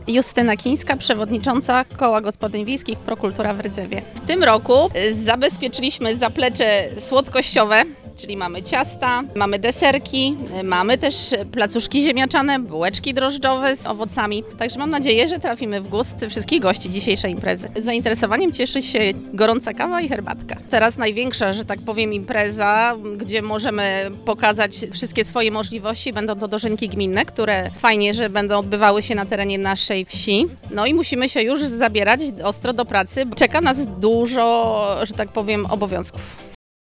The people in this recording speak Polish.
Justyna Kińska, przewodnicząca Koła Gospodyń Wiejskich Prokultura w Rydzewie. W tym roku zabezpieczyliśmy zaplecze słodkościowe, czyli mamy ciasta, mamy deserki, mamy też placuszki ziemniaczane, bułeczki drożdżowe z owocami. Także mam nadzieję, że trafimy w gust wszystkich gości dzisiejszej imprezy. Zainteresowaniem cieszy się gorąca kawa i herbatka. Teraz największa, że tak powiem, impreza, gdzie możemy pokazać wszystkie swoje możliwości. Będą to dożynki gminne, które fajnie, że będą odbywały się na terenie naszej wsi. No i musimy się już zabierać ostro do pracy. Czeka nas dużo, że tak powiem, obowiązków.